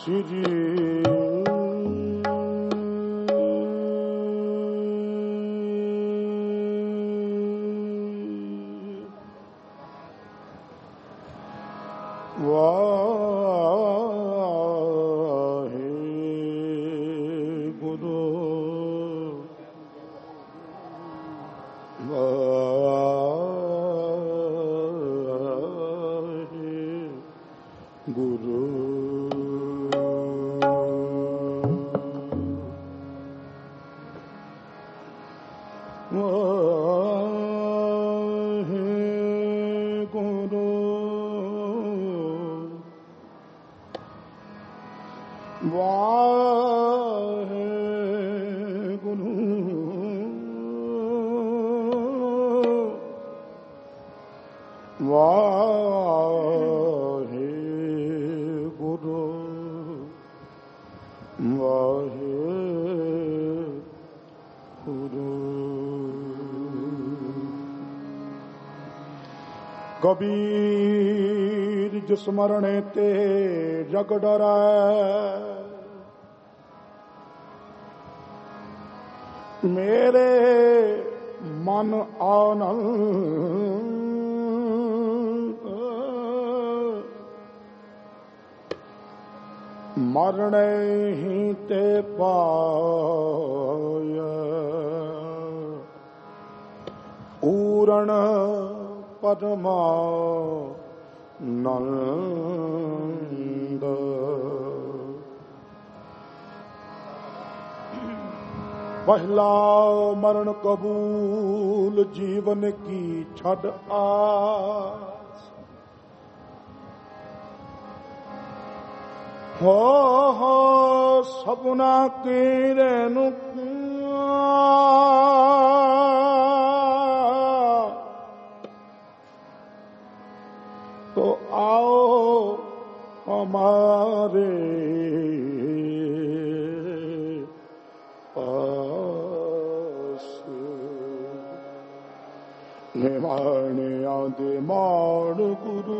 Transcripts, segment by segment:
श्री कबीर जिस मरणे ते जग डरै, मेरे मन आनंद मरणे ही ते पाय पूर्ण परमानंद। पहला मरण कबूल जीवन की छड़ आस, हो सपना की रेणु तो आओ हमारे पास। निमाने आदे माण गुरु,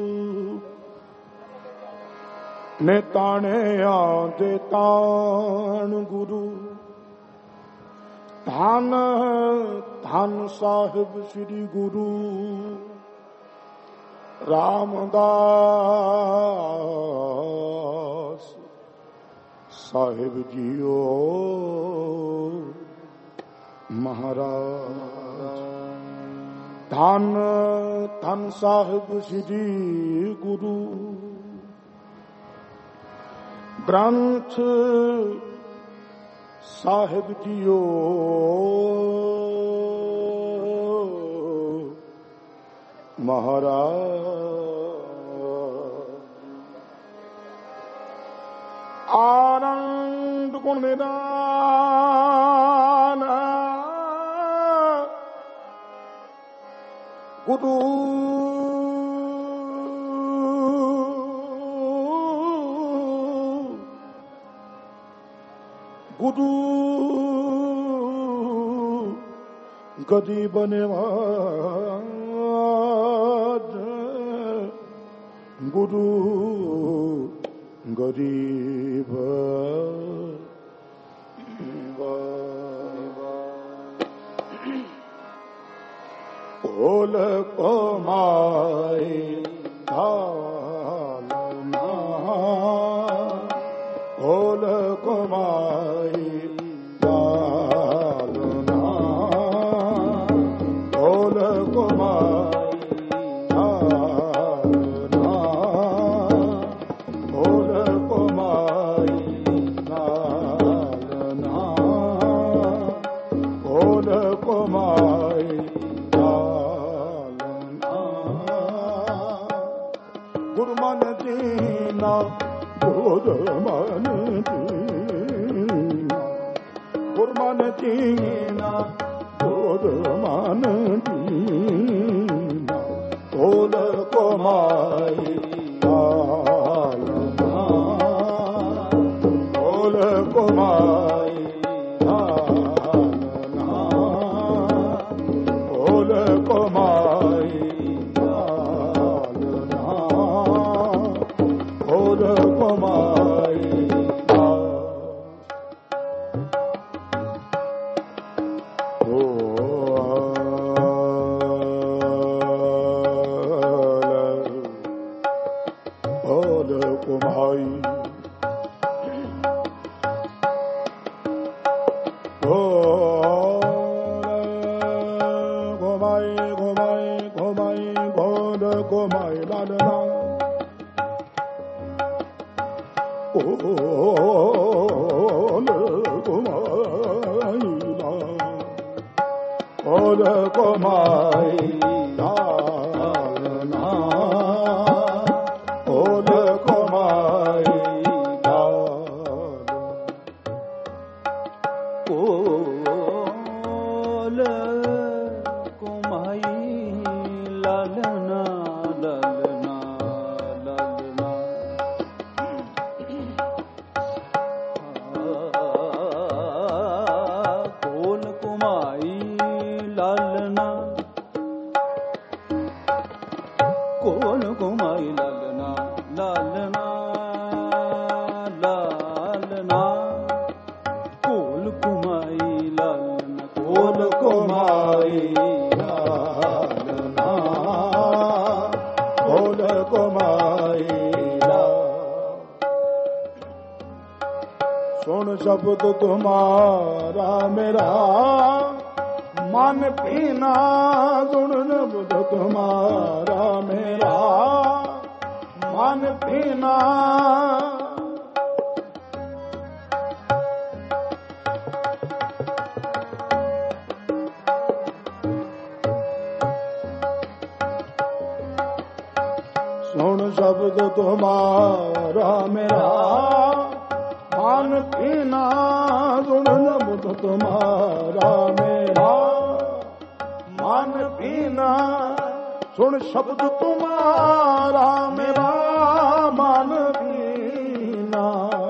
ने ताने आदे तान गुरु। धन धन साहिब श्री गुरु रामदास साहिब जियो महाराज। धन धन साहिब श्री गुरु ग्रंथ साहिब जियो महाराज। आनंद गुण निदान गुरु गुरु गदी बनेवा गुरु गरीब ओल को माई धालना, ओल को माई धालना, ओल को माई धालना, ओल को माई धालना, ओल को माई गुरमन दीना गुरमन दीना, गुरमन दीना गुरमन दीना। ओल को माई धालना, ओल को माई धालना, ओल को माई धालना, ओल को माई शब्द तुम्हारा मेरा मन पीना, सुन शब्द तुम्हारा मेरा मन पीना। सुन शब्द तुम्हारा मेरा मन पीना, सुन शब्द तुम्हारा मेरा मन पीना। सुन शब्द तुम्हारा मेरा मन पीना।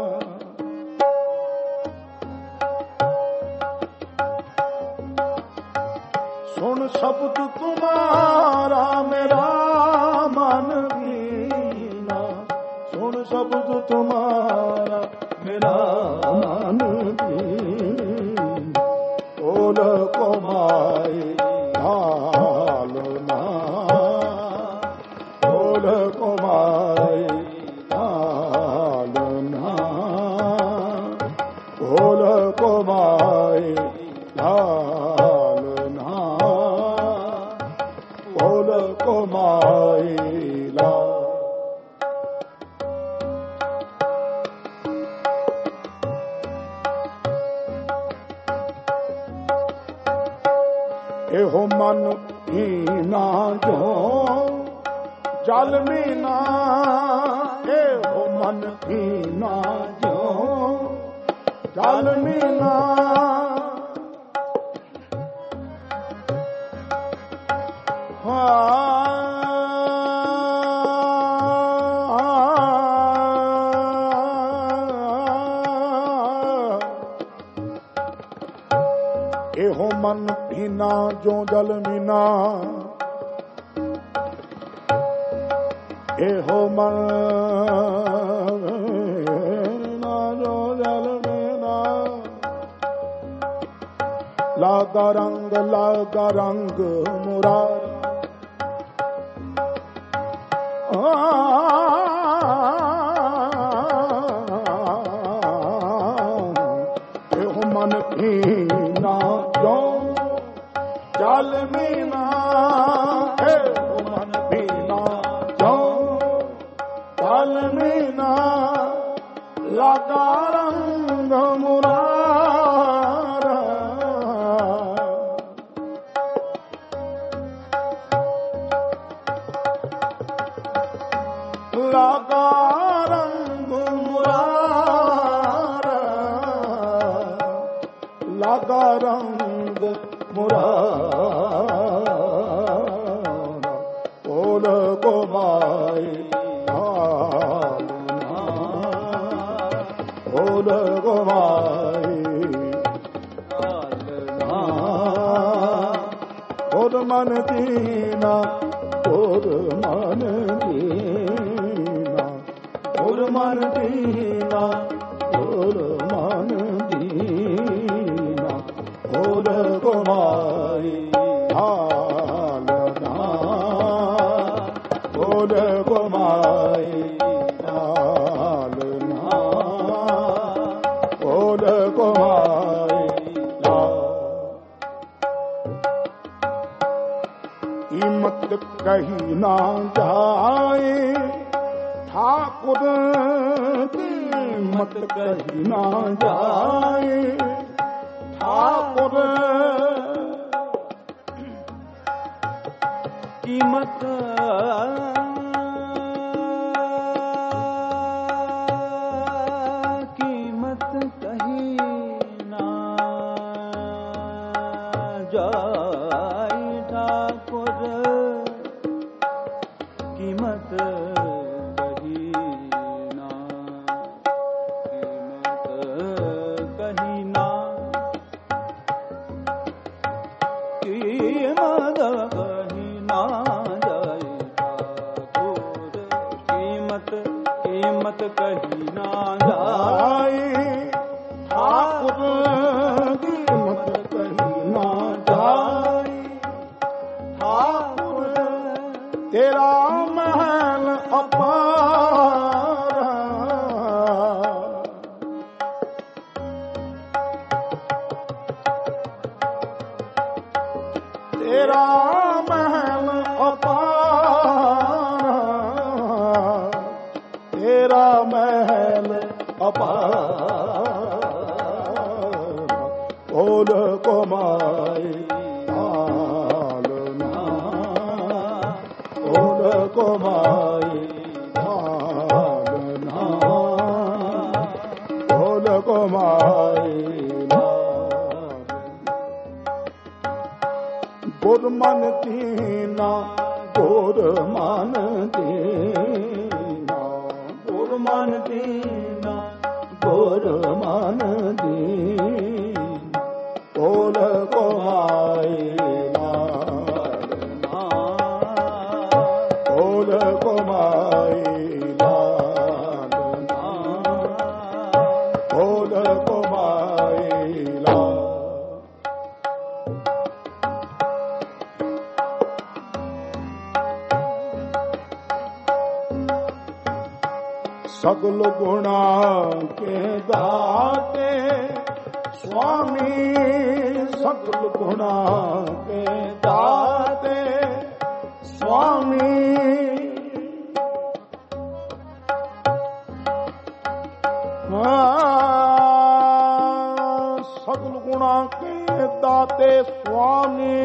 सुन शब्द तुम्हारा मेरा मन पीना। सुन शब्द तुम्हारा मेरा मन पीना। ओल को माई ढालना, ओल को माई ढालना, ओल को माई ढालना, ओल को माई ला। एहो मन हीना जो जल मीना। एहो मन हीना जो जल मीना। एहो मन भीना जो जल मीना। एहो मन भीना जो जल मीना। लागा रंग मुरार। एहो मन भीना जल मीना। एहो मन भीना जो जल मीना। लागा रंग मुरार। लागा रंग मुरार। लागा रंग मुरार। ओल को माई ढालना, ओल को माई ढालना। ओर मन दीना, ओर मन दीना, ओर मन दीना, ओर मन दीना। ओल को माई ढालना, ओल को माई ढालना, ओल को माई ढालना। कीमत कही ना जाए, ठाकुर कीमत कही ना जाए, ठाकुर कीमत कही ना जाए, ठाकुर कीमत कही ना, कीमत कही ना, कीमत कही ना जाए, ठाकुर कीमत कही ना जाए, ठाकुर कीमत कही ना जाए, ठाकुर तेरा महल अपार, तेरा महल अपार, तेरा महल अपार, बोल को माई ढालना, बोल को माई ढालना, बोल को माई गुर मन दीना, गुर मन दीना, गुर मन दीना, गुर मन दीना, बोल को माई लालना, बोल को माई लालना, बोल को माई लालना। सगल गुणा के दाते स्वामी, सगल गुणा के दाते स्वामी, सगल गुणा के दाते स्वामी,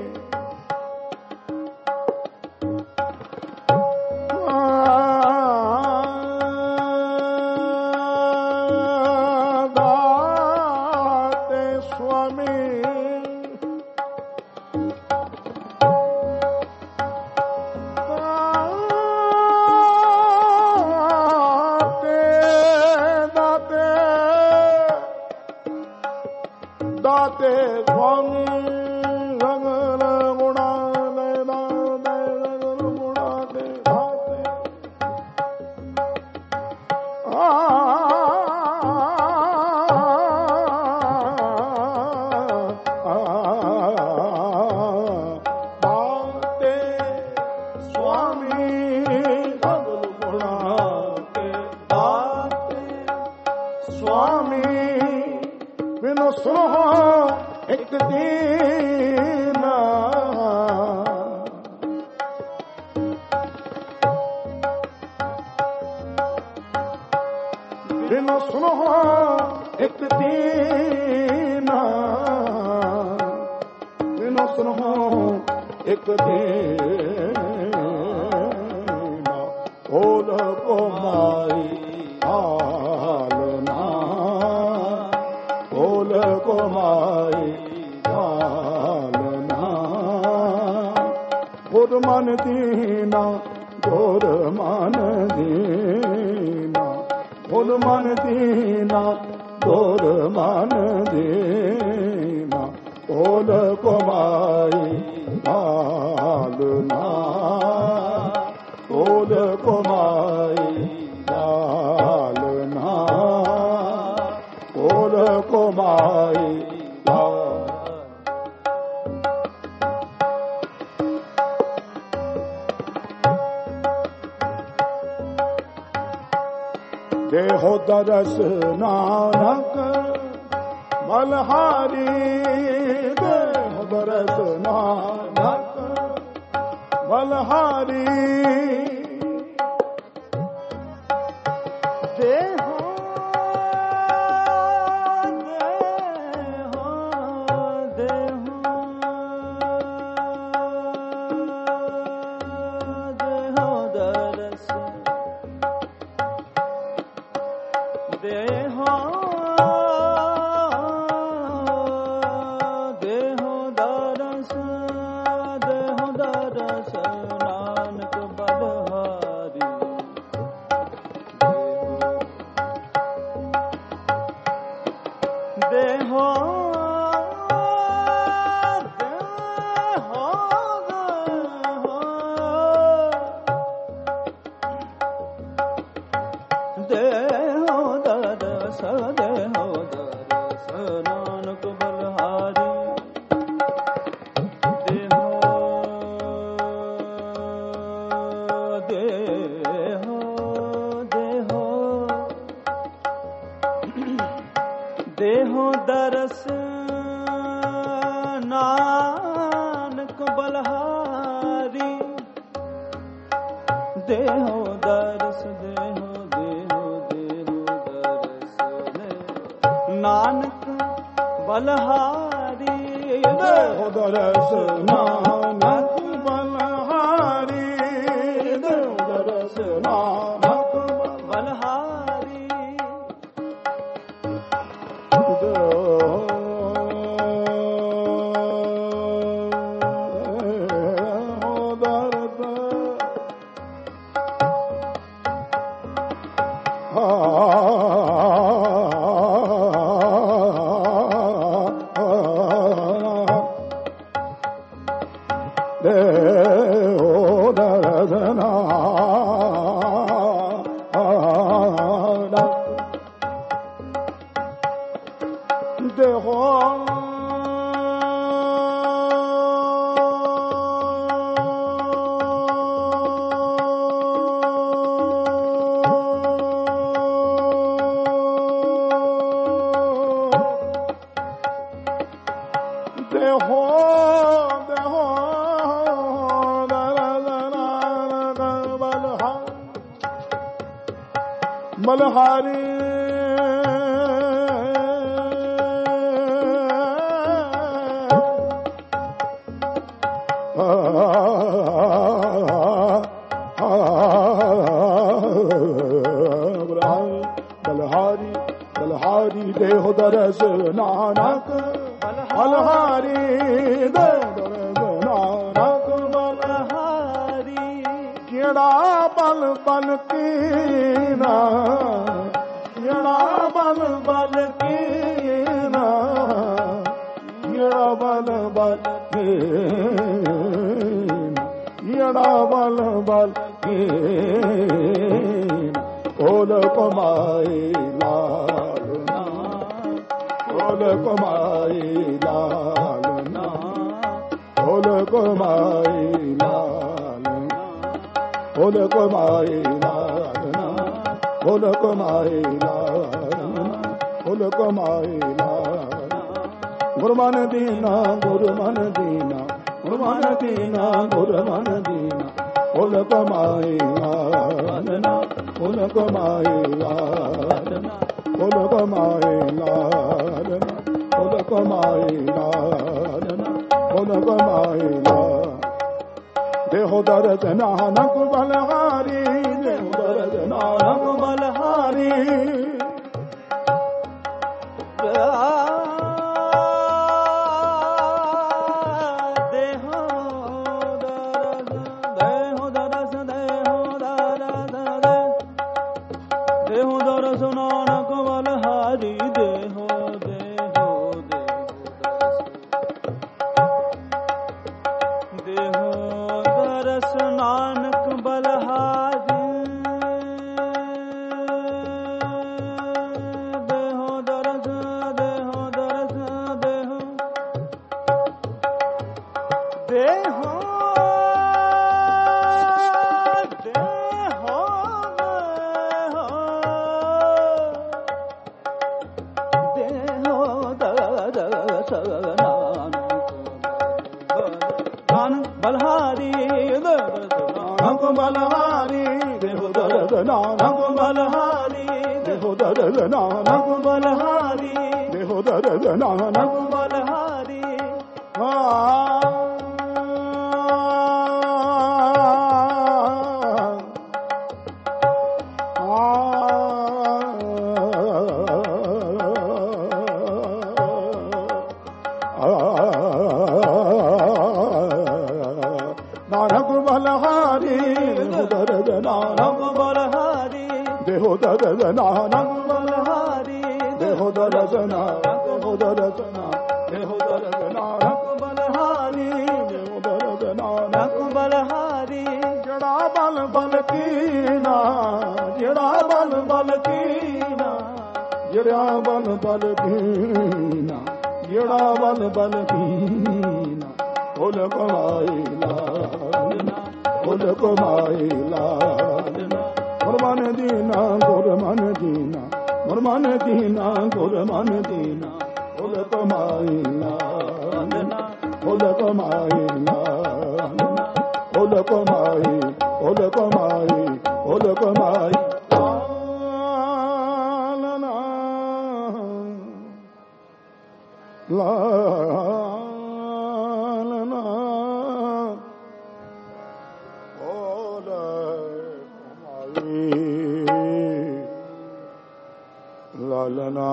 दाते स्वामी, रंग गुणा दे दाते, गुणा दे दाते, दाते स्वामी, सगल गुणा के दाते स्वामी, बिनु सुनो एक दीना, बिनु सुनो एक दीना, बिनु सुनो एक दीना, बोल को माई ढालना, बोल को माई ढालना, गुर मन दीना, गुर मन दीना, गुर मन दीना, गुर मन दीना, बोल को माई ढालना, बोल को माई ढालना, बोल को माई देहो दरस नानक बलहारी, देहो दरस नानक बलहारी देहो दरस देहो नानक बलहारी देहो देहो दरस देहो दरस नानक बलहारी देहो दरस नानक बलहारी देहो दरस देहो देहो देहो दरस नानक बलहारी देहो दरस नानक बलहारी देहो दरस नानक बलहारी बलहारी बलहारी बलहारी देहो दरस नानक बलहारी देहो दरस नानक बलहारी केड़ा बल बल कीना केड़ा बल बल कीना केड़ा बल बल केड़ा बल बल ओल कमाई लाल ओल कमाई लाल ओल कमाई लाल ओल कमाई लाल ओल कमाई लाल ओल कमाई लाल गुरमान दीना गुरमान दीना गुरमान दीना गुरमान दीना ओल कमाई लाल ओल कमाई लाल ओल कमाई लाल ओल कमाई लाल ओल कमाई लाल देहो दरस नानक बलहारी देहो दरस नानक बलहारी देहो दरस नानक बलहारी देहो देहो देहो दरस नानक बलहारी देहो दरस देहो दरस देहो देहो बलहारी नानक बलहारी देहो दर्द नानक बलहारी देहो दर्द नानक बलहारी देहो दर्द नानक बलहारी नानक बलहारी देहो दर्द नानक बलहारी देहो दर्द नानक बलहारी देहो दर्द नानक देहो दर्द नानक देहो दर्द नानक बलहारी देहो दर्द नानक बलहारी जड़ा बल बल कीना जड़ा बल बल कीना जड़ा बल बल कीना जड़ा बल बल कीना फुल कमाईला फुल कमाईला गुरमान दीना गुरमान दीना गुरमान दीना गुरमान दीना फुल कमाईला फुल कमाईला फुल कमाई फुल कमाई फुल कमाई ला लालना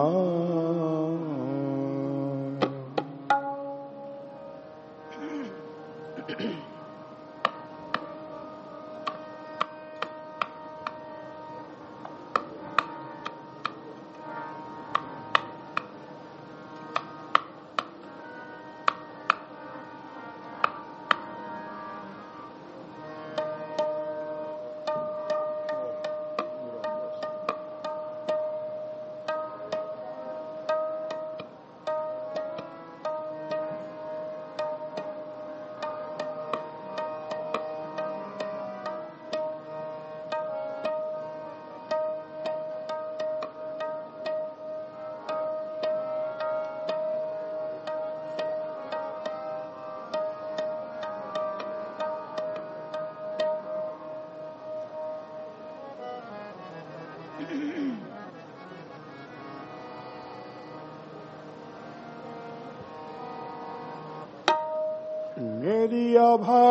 मेरी अभा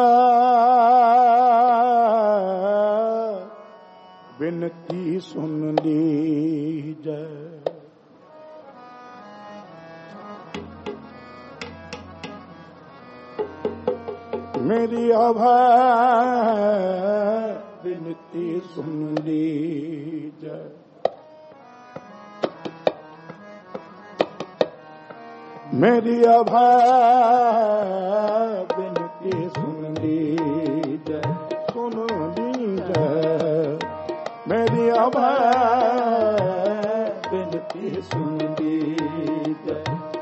बिनती सुन लीजिए मेरी अभा बिनती सुन लीजिए मेरी अभा बिनती सुन लीजिए मेरी अभा बिनती सुन लीजिए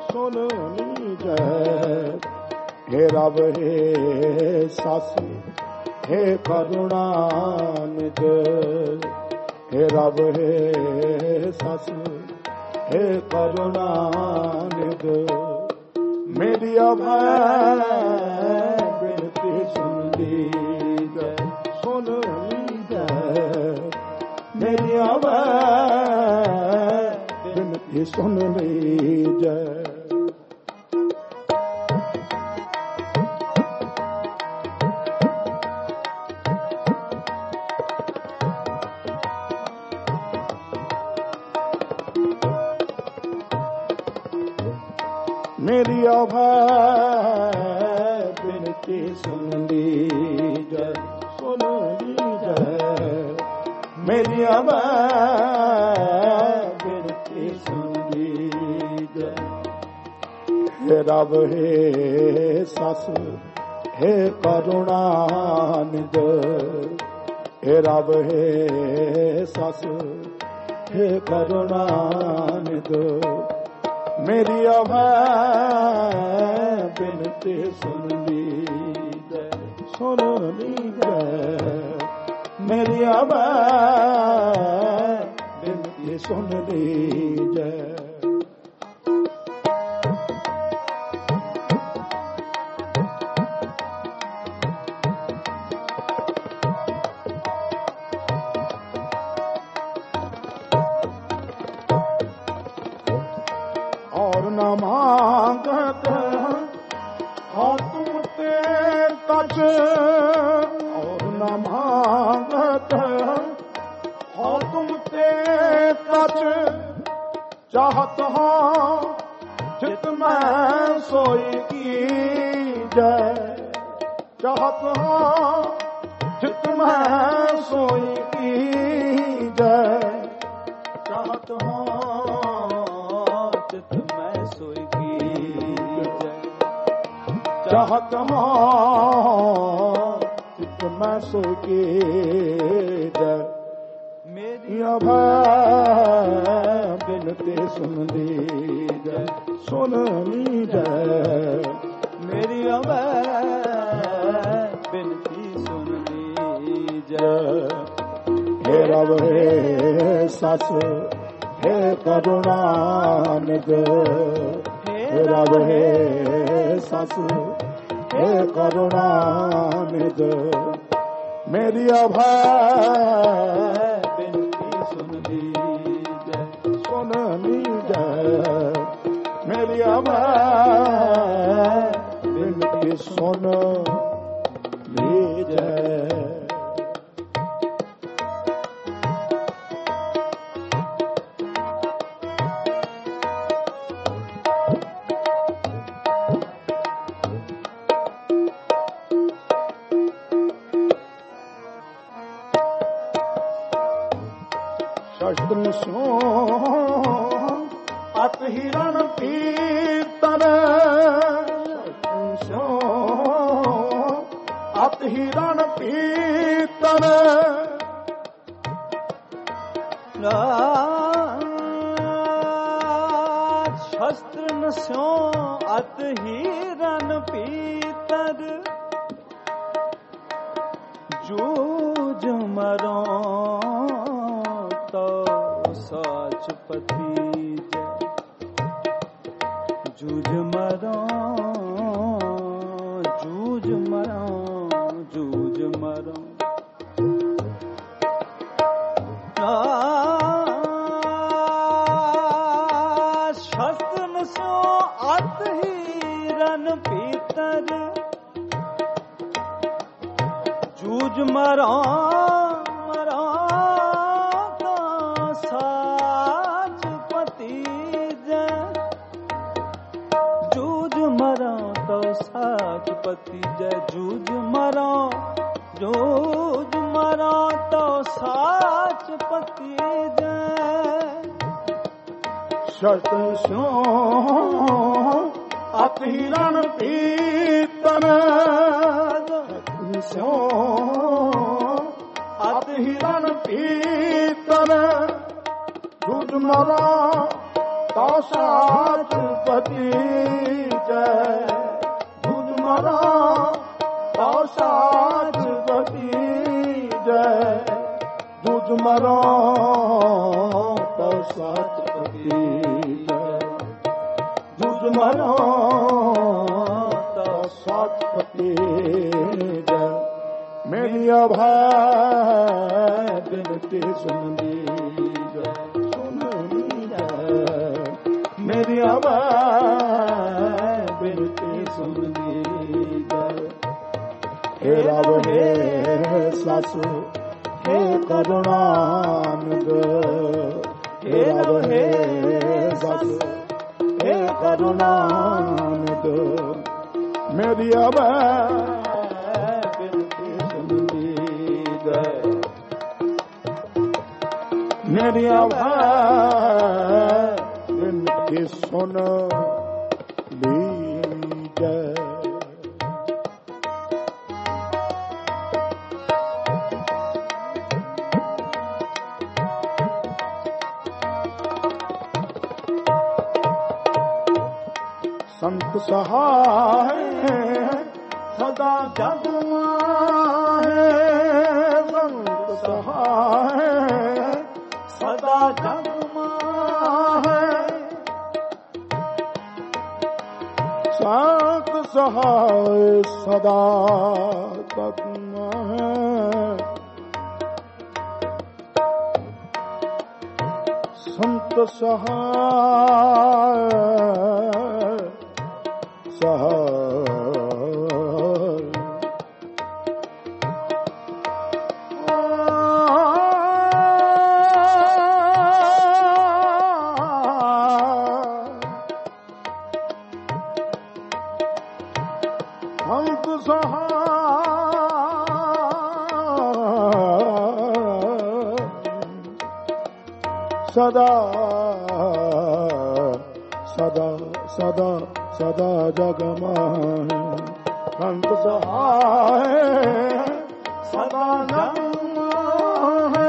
हे रब हे सस हे करुणानिध हे रब हे सस हे करुणानिध मेरी अभय बिनती सुन लीजिए मेरी अभय बिनती सुन लीजिए मेरी अभय बिनती सुन लीजिए मेरी अभय बिनती सुन लीजिए हे रब हे सस हे करुणानिध हे रब हे सस हे करुणानिध मेरी अभय बिनती सुन लीजिए मेरी अभय बिनती सुन लीजिए न मांगत हाँ तुम ते कछ और न मांगत हाँ तुम ते कछ चाहत हाँ चित में सोई की जय चाहत हाँ चित में सोई की जय चाहत हाँ चित में सोई की जय चाहत हाँ चित में सोई की जय मेरी अभय बिनती सुन लीजय सुन लीजय मेरी अभय बिनती सुन लीजय हे रब हे सस हे करुणानिधि हे रब हे सस हे करुणानिधि मेरी अभय सुन लीजय मेरी अभय बिनती सुन लीजय शस्त्र स्यो अत हिरण पीतन स्यो अत हिरण पीतन शस्त्र न स्यो अत हिरण पीतर जूझ मरो साचपति जूझ मरो जूझ मरो जूझ मरो शस्त्र सो अत हिरण पीतर जूझ मरो पति जय जूझ मरा तो साच पति जय शस्त्र स्यो अत हिरण पीतन स्यो अत हिरण पीतन जूझ मरा तो साच पति जय मरा तो साच पति जय जूझ मरा तो साच पति जय जूझ मरा तो साच पति जय मेरी अभय बिनती सुन लीजय सुन लीजय मेरी अभय बिनती सुन लीजय हे रब हे सस हे करुणानिधि हे रब हे सस हे करुणानिधि मेरी अभय बिनती सुन लीजय मेरी अभय बिनती सुन लीजय संत सहाय सदा जग माहे संत सहाय सदा जग माहे संत सहाय सदा जग माहे संत सहाय संत सदा सदा सदा सदा जगमाहे संत सहाय सदा जगमाहे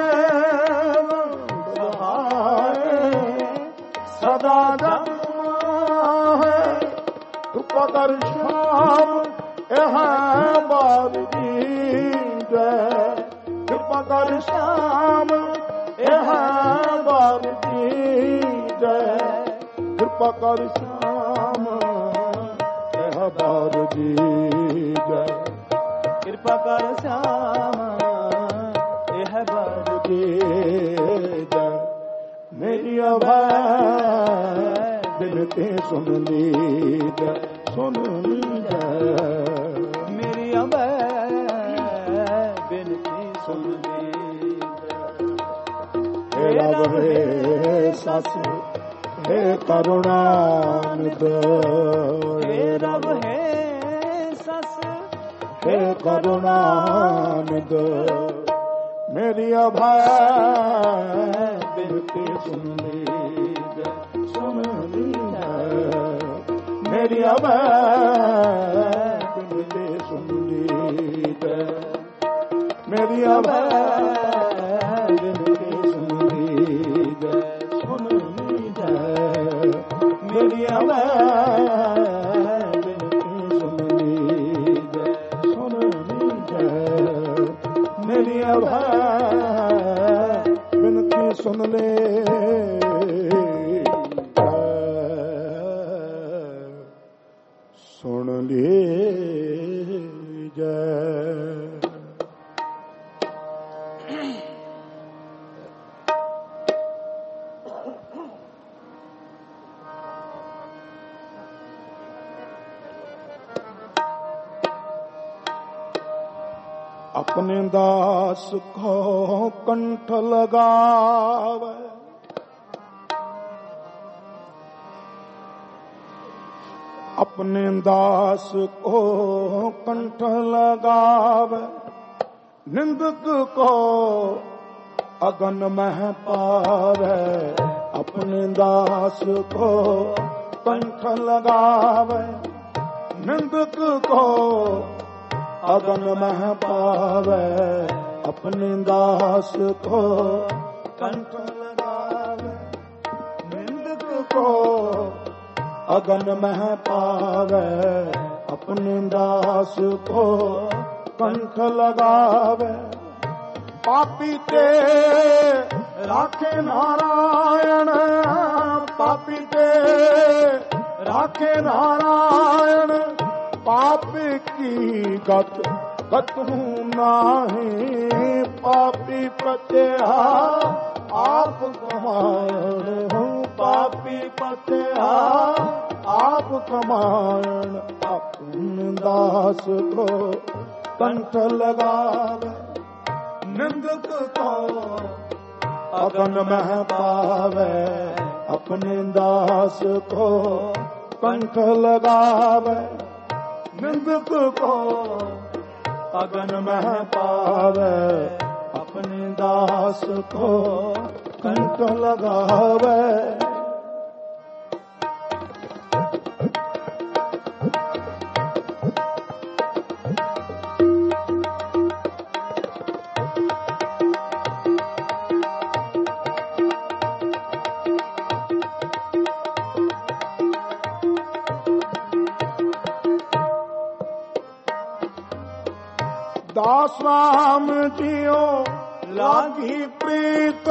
सदा जगमाहे कृपा कर श्याम यह बार की जय कृपा कर श्याम यह बार की जय कृपा कर श्याम यह बार की जय कृपा कर श्याम यह बार की जय मेरी अभय बिनती सुन लीजिए सुन लीजिए मेरी अभय बिनती सुन लीजिए हे रब हे सस हे करुणानिधि हे रब हे सस हे करुणानिधि मेरी अभय बिनती सुन लीजिए सुन लीजिए मेरी अभय बिनती सुन लीजिए मेरी अभय बिनती सुन लीजिए सुन लीजिए मेरी अभय बिनती सुन लीजिए सुन लीजिए मेरी अभय बिनती सुन ले सुन ले जय अपने दास को कंठ लगावे अपने दास को कंठ लगावे निंदक को अगन में पावे अपने दास को कंठ लगावे निंदक को अगन में पावे अपने दास को कंठ लगावे निंदक को अगन में पावे अपने दास को कंठ लगावे पापी ते राखे नारायण पापी ते राखे नारायण पाप की गत नाही पापी पत्या आप कमायण हूँ पापी पत्या आप कमायण अपने दास को कंठ लगावे निंदक को अगन में पावे अपने दास को कंठ लगावे निंदक को अगन में पावे अपने दास को कंठ लगावे दास राम जियो लागी प्रीत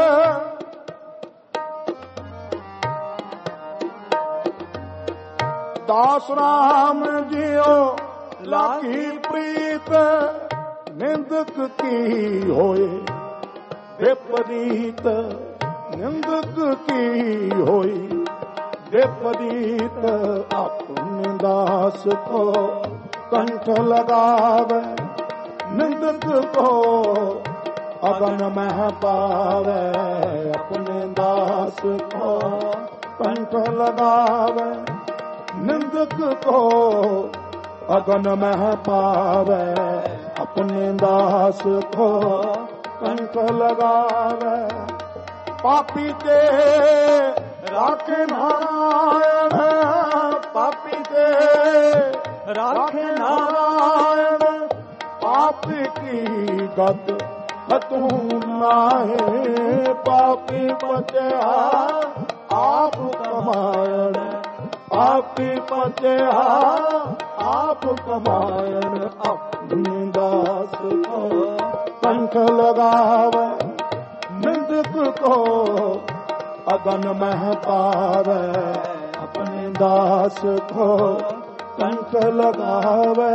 दास राम जियो लागी प्रीत निंदक की होए विपरीत निंदक की होई विपरीत अपने दास को कंठ लगावे निंदक को अगन में पावे अपने दास को कंठ लगावे निंदक को अगन मह पावे, अपने दास को कंठ लगावे। पापी के राखे नारायण, पापी के राखे नारायण, पापी की गत तू नाहे। पापी बचे आप कमायण, पापी बचे आप कमायण। अपने दास को कंठ लगावे, निंदक को अगन मह पावे, अपने दास को कंठ लगावे।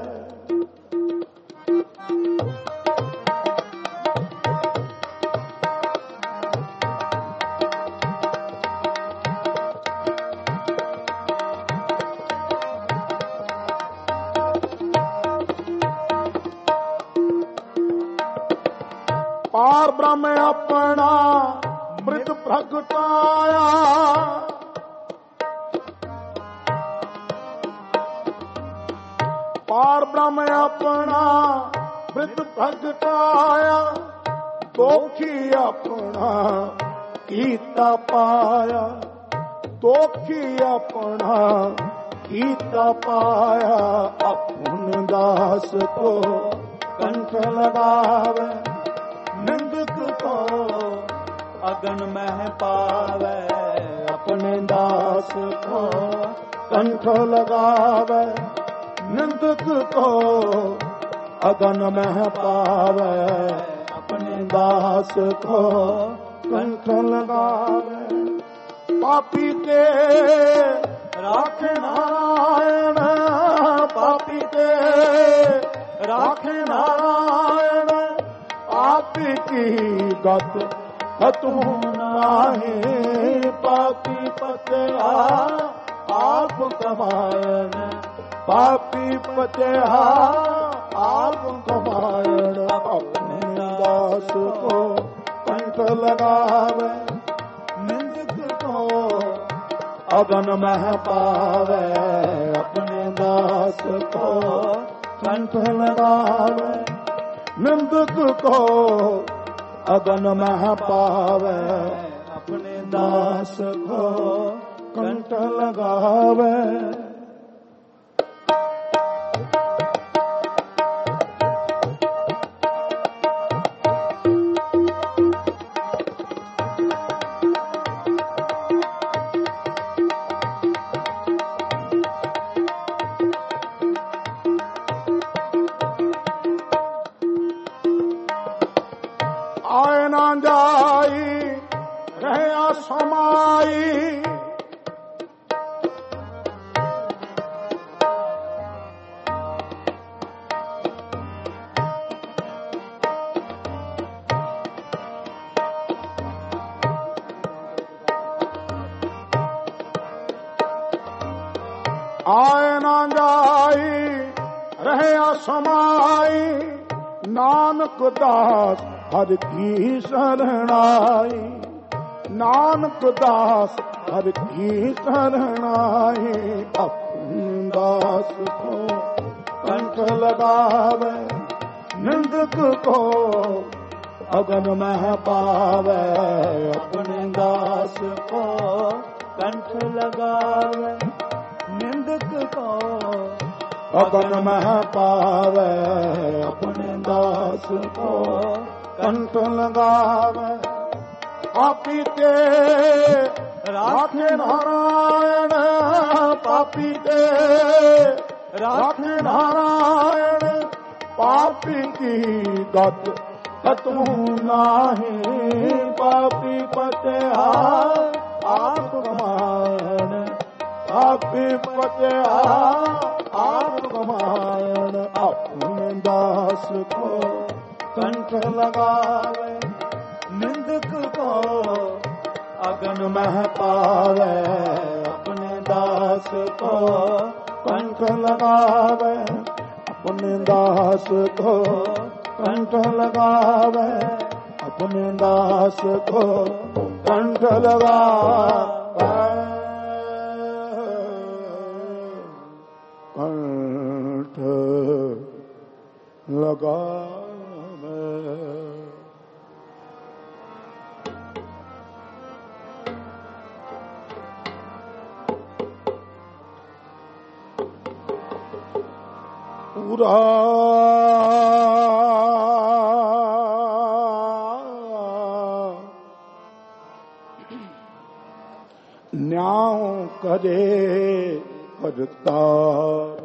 पार ब्रह्म अपना मृत प्रगटाया, पार ब्रह्म अपना मृत प्रगटाया। दोखी अपना कीता पाया, दोखी अपना कीता पाया। अपने दास को कंठ लगावे, निंदक को अगन मह पावे। अपने दास को कंठ लगावे, निंदक को अगन मह पावे। अपने दास को कंठ लगावे। पापी के राखे नारायण, पापी के राखे नारायण, पापी की गत तू नाहे। पापी पते आप कमायण, पापी पते आप कमायण। अपने दास को कंठ लगावे, निंदक को अगन मह पावे। अपने दास को कंठ लगावे, निंदक को अगन मह पावे। अपने दास को कंठ लगावे। आए ना जाई रहे समाई, आए ना जाई रहे समाई। नानक दास हर की शरणाई, नानक दास हर की शरणाई। अपने दास को कंठ लगावे, निंदक को अगन मह पावे। अपने दास को कंठ लगावे, निंदक को अगन मह पावे। अपने दास को कंठ लगावे। पापी के राखे नारायण, पापी के राखे नारायण, पापी की गत तू नाहे। पापी पते आप कमायण, पापी पते आप कमायण। अपने दास को कंठ लगावे, निंदक को अगन मह पावे। अपने दास को कंठ लगावे, अपने दास को कंठ लगावे। अपने दास को कंठ लगावे। लगावे। पूरा न्याय करे करतार,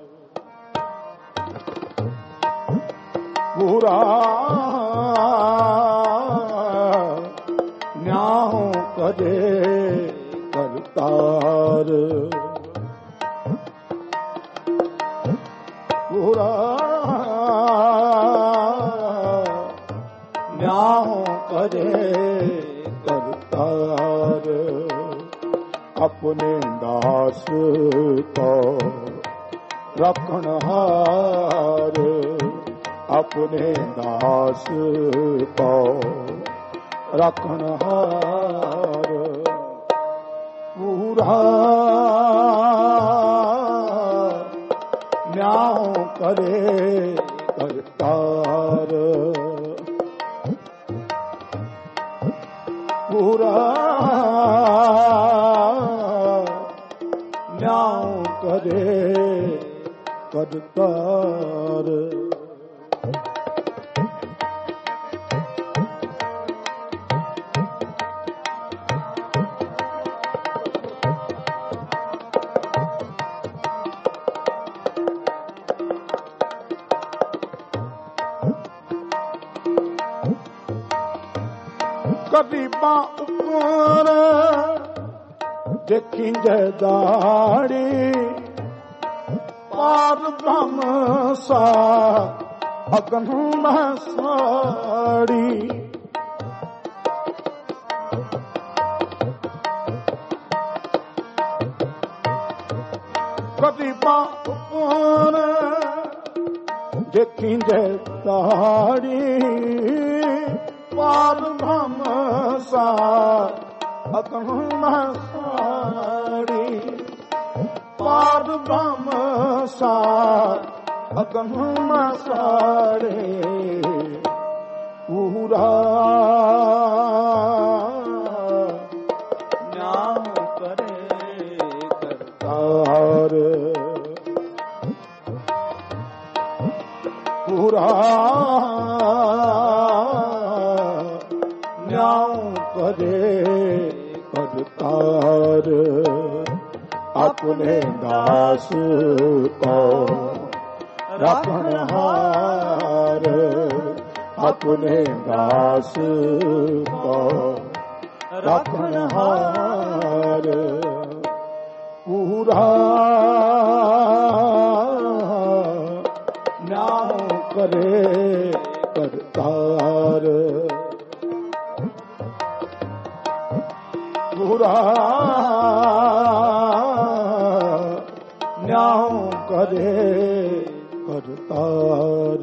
पूरा न्याय करे करतार, पूरा न्याय करे करतार, अपने दास को रखनहार, अपने दास को रखनहार, पूरा न्याय करे करतार, पूरा न्याय करे करतार। गरीबा ऊपर देखी दाड़ी, पार ब्रह्म सा अगन में साड़ी, गरीबा ऊपर देखी दाड़ी, पार ब्रह्म सा अगन में साड़ी, पार ब्रह्म सा अगन में साड़ी, पूरा न्याय करे करतार, पूरा न्याय करे करतार, अपने दास को रखनहार, अपने दास को रखनहार, पूरा न्याय करे करतार, पूरा न्याय करे करतार।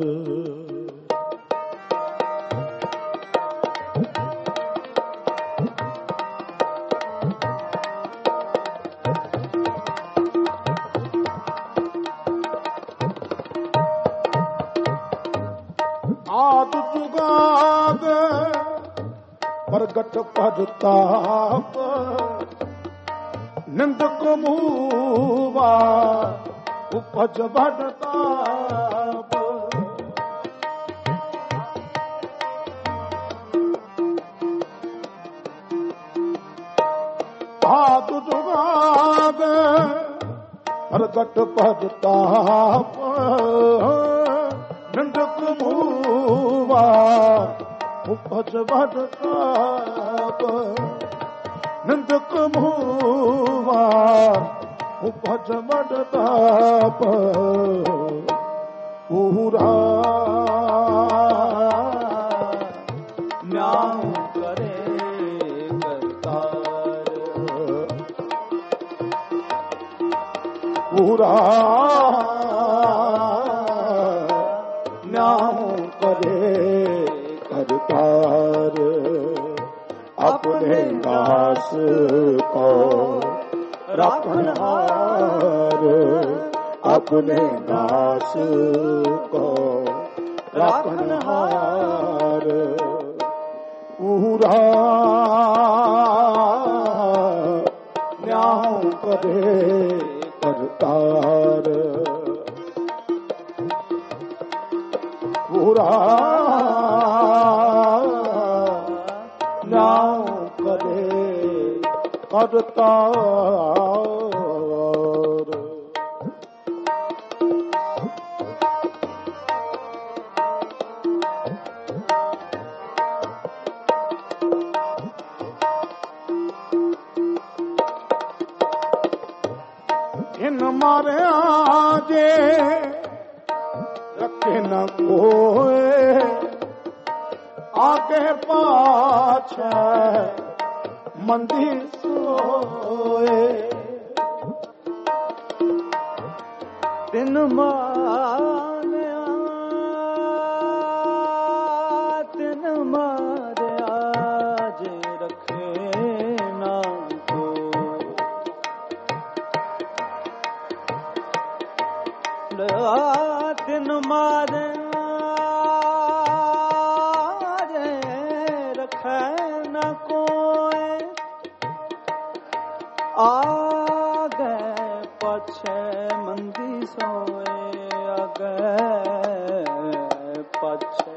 आद जुगाद प्रगट प्रताप, निंदक मुवा उपज भटताप, आद जुगाद प्रगट प्रताप, निंदक मुवा उपज भटताप, निंदक मुवा उपज भटताप, पूरा न्याय करे करतार, पूरा न्याय करे करतार, अपने दास को रखनहार, अपने दास को रखनहार पूरा न्याय करे करतार पूरा न्याय करे करतार इन मारे आजे रखे न कोई आगे पाछे मंदी सोए दिन मारिया दिन मारिया जे रखे ना को दिन मारिया जे रखे ना कोई आगे पछे मंदी सोए आगे पछे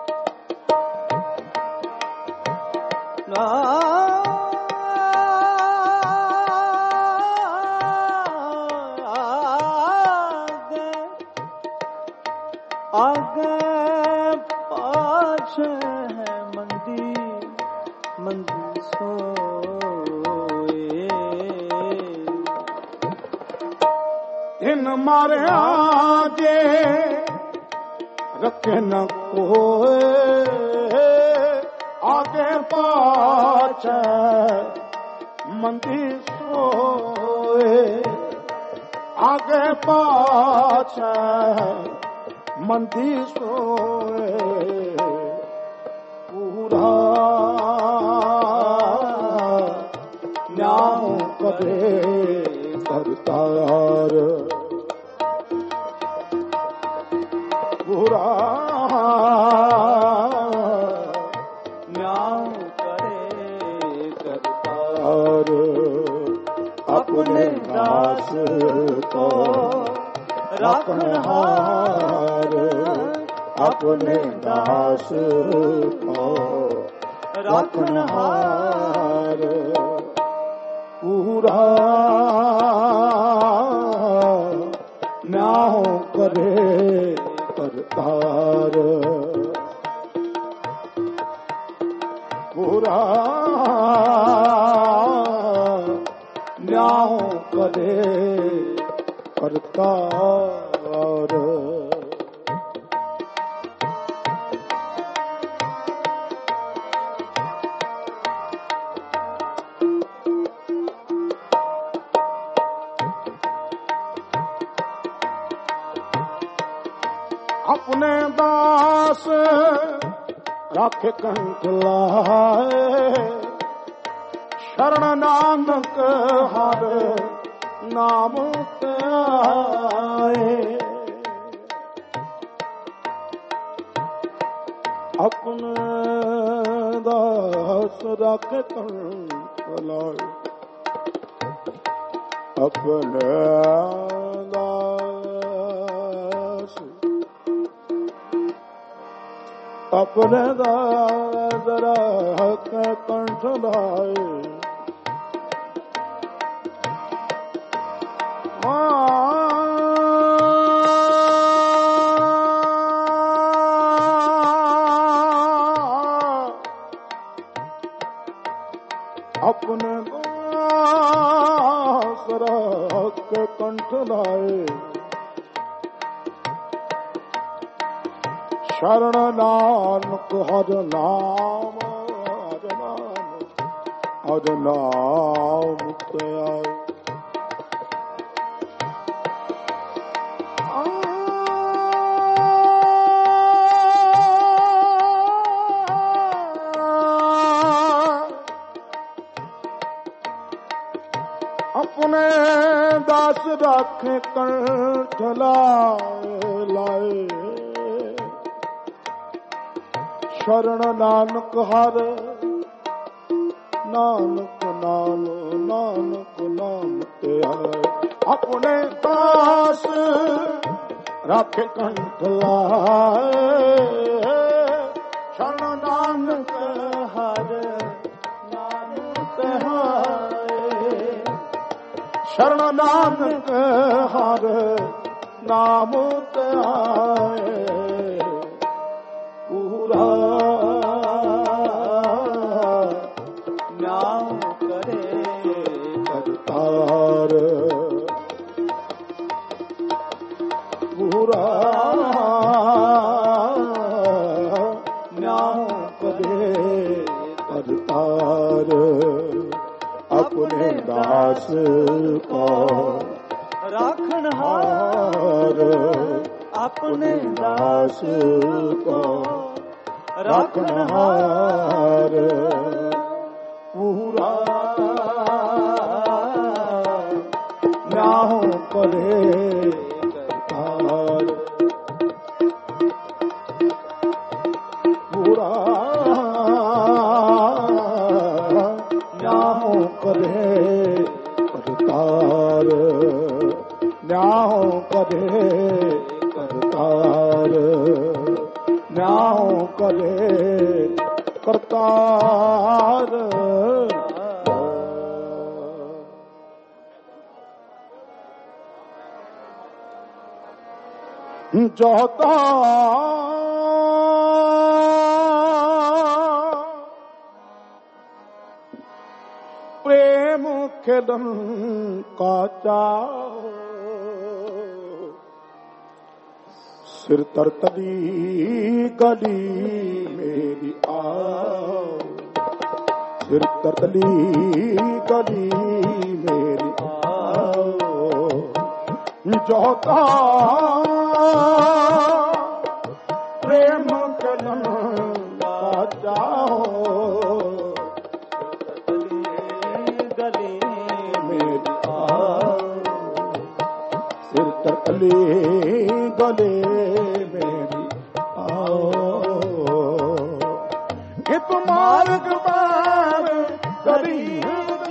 आगे पाछे है मंदी मंदी सोए इन मारे आजे रखे न कोई आगे पाछे मंदी सोए आगे पाछे मंदी सोए पूरा न्याय करे करतार पूरा न्याय करे करतार अपने दास को रखनहार अपने दास को रखनहार पूरा न्याय करे करतार पूरा न्याय करे करतार अपने दास राखे कंठ लाए शरण नानक हर नाम ते आए अपने दास राखे कंठ लाए अपने दास अपने दास राखे कंठ लाए अपने दास राखे कंठ लाए शरण नानक हर नाम हर नाम ते आए अपने दास राखे कंठ लाए शरण नानक हर नानक नाम नानक नाम ते आए अपने दास राखे कंठ लाए शरण नानक हर नाम ते आए शरण नानक हर नाम ते आए पूरा नाम करे करतार पूरा नाम करे करतार अपने दास को राखन हार अपने दास को राखन हार पूरा नाम करे करतार पूरा नाम करे करतार न्याय करे करतार न्याय करे करतार जोता प्रेम खेलन का चाओ सिर तरतली गली मेरी आओ सिर तरतली गली मेरी आओ जोता प्रेम खेलन का चाओ तरतली गले मेरी आओ कि तुम मार्ग पर गरीब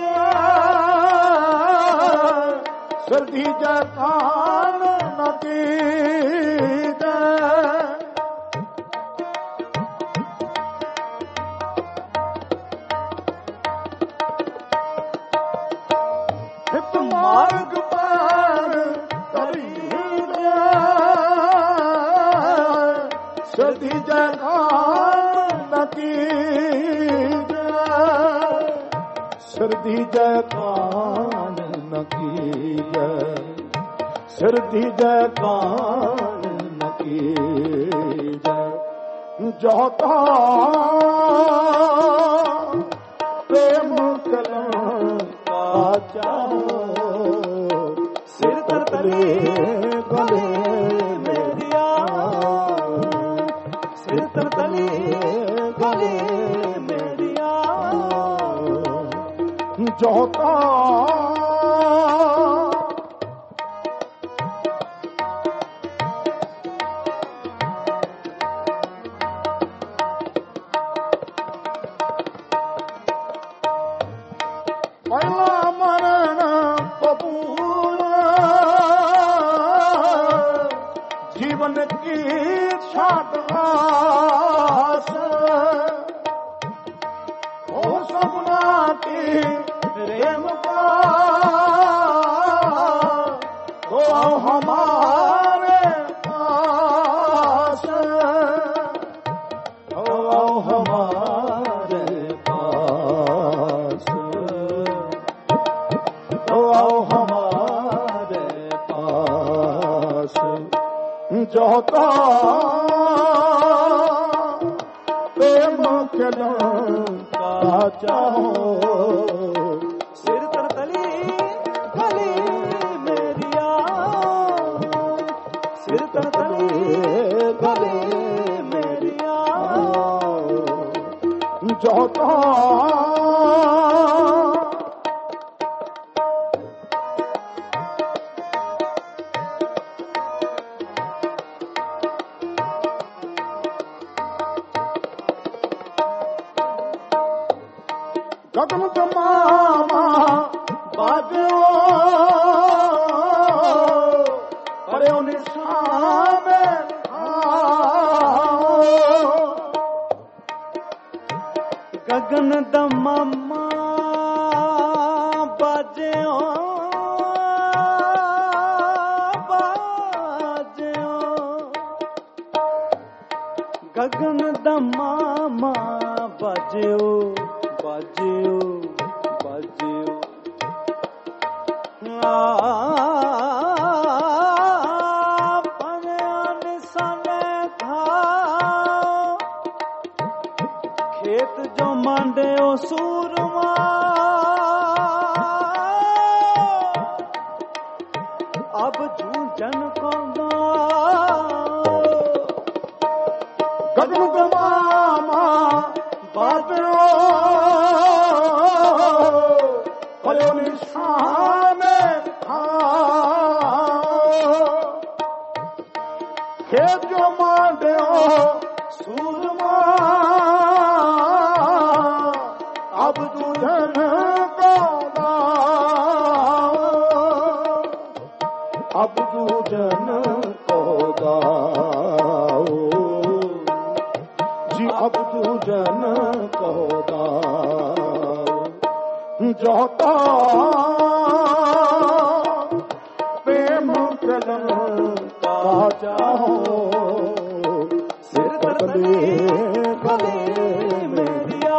सर्दी जकान नदी मार्ग पर सर्दी जकान नदी सर्दी जकान नकी सर्दी जकान नकी जोता प्रेम कलम का चाहो सिर तरतले गले मेरी आओ सिर तरतले गले मेरी आओ जोता पहला मरण कबूल जीवन की छाट आस हो सपना की रेम का तो हमारे पास हो हमारे पास हमारे पास जोता प्रेम खेलन का चाहो सिर तरतली गली मेरी आओ सिर तरतली गली मेरी आओ जोता गगन तमामा बाजो पढ़ो निशान गगन दमामा बाजो गगन दमामा बाजो बाजो बाजो खेत जो मांडे ओ सूरमा अब जूझन को गगन तमामा बाजो पढ़ो निशान खेत जो मांडे सूरमा अब जूझन को अब जूझन को गाओ जी अब जूझन को गाओ जोता प्रेम कलन का चाहो सिर तले गले मेरिया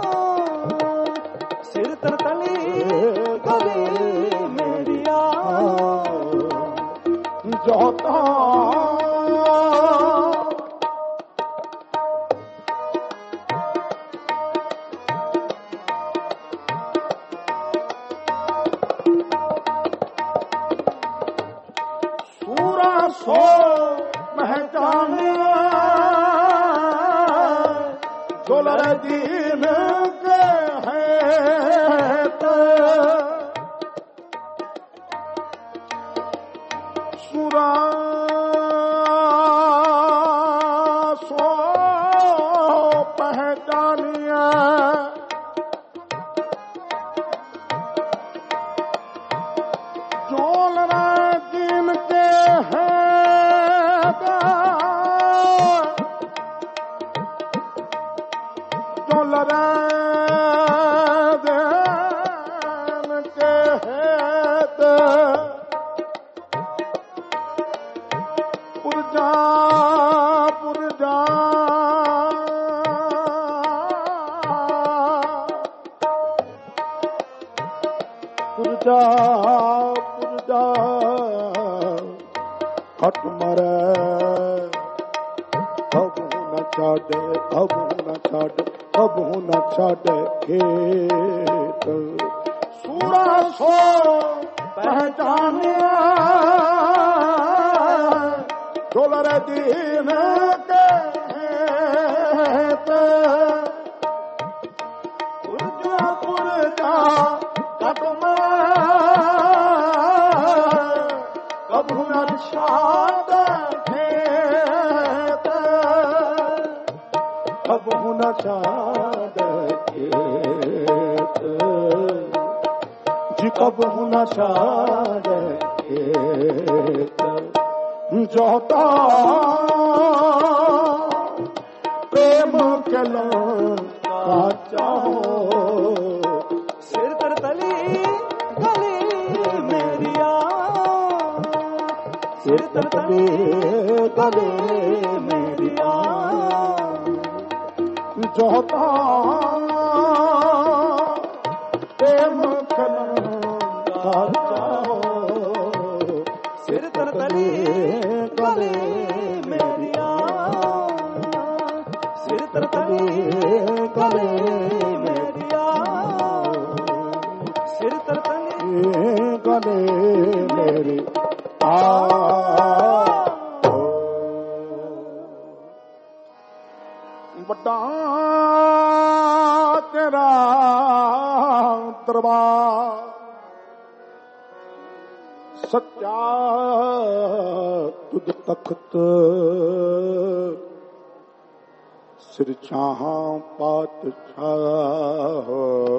सिर तले गले मेरिया जोता सूरा सो पहचाने जो दीन के हैं सूरा सो पहचानिया जो दीन के हैं जो दीन के हैं पुरजा पुरजा पुरजा पुरजा हट मरे कबू न छाड़े कबू न छाड़े कबू न छाड़े खेत सूरा सो पहचाने डोलर दीन के पुरजा पुरजा कटमा कबू न छाड़े खेत कबू न छाड़े खेत जी कबू न छाड़े खेत जोता प्रेम कलन का चाहो सिर तर तली गली मेरिया सिर तर तली गले मेरिया जोता प्रेम कलन का चाहो सिर तर तली गले मेरिया सिर तर तली गले मेरिया सिर तर तली गले मेरी बड़ा तेरा दरबार सच्चा तुझ तख्त ਸਿਰ ਛਾਹਾਂ ਪਾਤਸ਼ਾਹ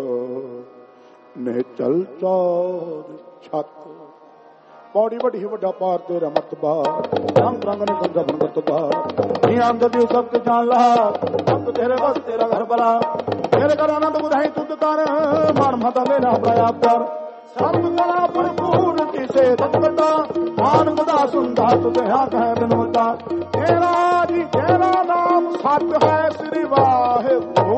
ਨੇ ਚਲ ਚੌਰ ਛੱਤ। ਪੌੜੀ ਵੱਡੀ ਵੱਡਾ ਪਾਰ ਤੇਰਾ ਮਰਤਬਾ, ਰੰਗ ਰੰਗ ਨੇ ਗੰਗਾ ਬਨ ਮਰਤਬਾ। ਨੀ ਅੰਦਰ ਦੀ ਸਭ ਤੇ ਜਾਣ ਲਾ, ਸਭ ਤੇਰੇ ਬਸ ਤੇਰਾ ਘਰ ਬਲਾ। ਤੇਰੇ ਘਰ ਆਨੰਦ ਬੁਧਾਈ ਤੁਧ ਕਰ, ਮਨ ਮਤਾ ਮੇਰਾ ਪ੍ਰਾਇਆ ਕਰ। ਸਰਬ ਕਲਾ ਭਰਪੂਰ ਕਿਸੇ ਤਤਵਤਾ, ਮਾਨ ਬਦਾ ਸੁੰਦਾ ਤੁਝੇ ਕਹਿ ਬਿਨਵਤਾ। ਤੇਰਾ ਜੀ ਤੇਰਾ ਨਾਮ ਸੱਚ ਹੈ ਸ੍ਰੀ ਵਾਹਿਗੁਰੂ।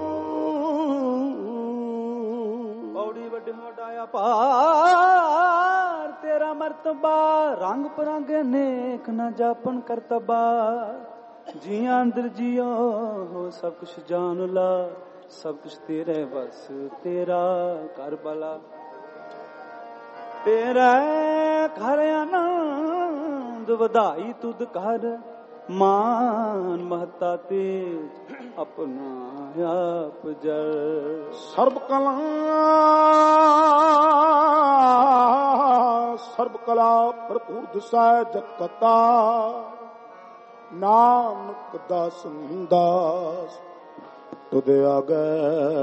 ਪੌੜੀ ਵੱਡੀ ਵੱਡਾ ਪਾਰ ਤੇਰਾ ਮਰਤਬਾ, ਰੰਗ ਪਰੰਗ ਅਨੇਕ ਨਾ ਜਾਪਨ ਕਰਤਬਾ। ਜੀਆਂ ਅੰਦਰ ਜੀਓ ਹੋ ਸਭ ਕੁਛ ਜਾਣ ਲਾ, ਸਭ ਕੁਛ ਤੇਰੇ ਬਸ ਤੇਰਾ ਘਰ ਬਲਾ। ਤੇਰਾ ਘਰ ਆਨੰਦ ਵਧਾਈ ਤੁਧ ਕਰ, ਮਾਨ ਮਹਤਾ ਤੇਜ ਆਪਣਾ ਆਪ ਜਰ। ਸਰਬ ਕਲਾ ਸਰਬ ਕਲਾ ਭਰਪੂਰ ਦਿਸੈ ਜਤ ਕਤਾ। ਨਾਨਕ ਦਾਸਨ ਦਾਸ ਤੁਧ ਆਗੈ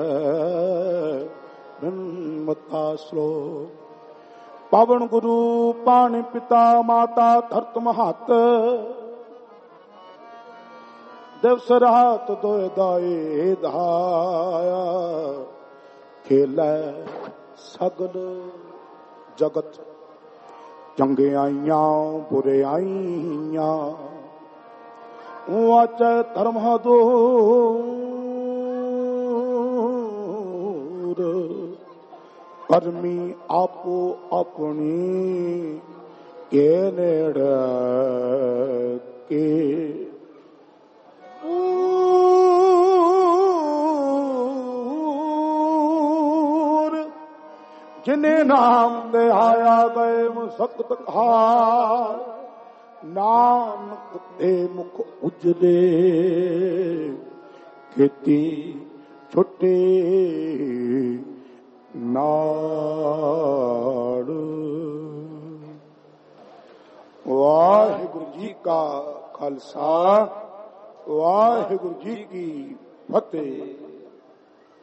ਬਿਨਮਤਾ ਸਲੋਕ। ਪਾਵਨ ਗੁਰੂ ਪਾਣੀ ਪਿਤਾ ਮਾਤਾ ਧਰਤ ਮਹਤ। ਦਿਵਸ ਰਾਤ ਦੋਇ ਦਾਏ ਧਾਇਆ, ਖੇਲੈ ਸਗਲ ਜਗਤ। ਚੰਗਿਆਈਆਂ ਬੁਰਿਆਈਆਂ ਵਾਚੈ ਧਰਮ ਦੂਰ। ਕਰਮੀ ਆਪੋ ਆਪਣੀ ਕੇ ਨੇੜੇ ਕੇ। ਜਿਨੇ ਨਾਮ ਦੇ ਆਇਆ ਗਏ ਮੁਸਕਤ ਖਾਰ। ਨਾਨਕ ਦੇ ਮੁਖ ਉਜਲੇ, ਖੇਤੀ ਛੁੱਟੀ ਨਾੜ। ਵਾਹਿਗੁਰੂ ਜੀ ਕਾ ਖਾਲਸਾ, ਵਾਹਿਗੁਰੂ ਜੀ ਕੀ ਫਤਿਹ।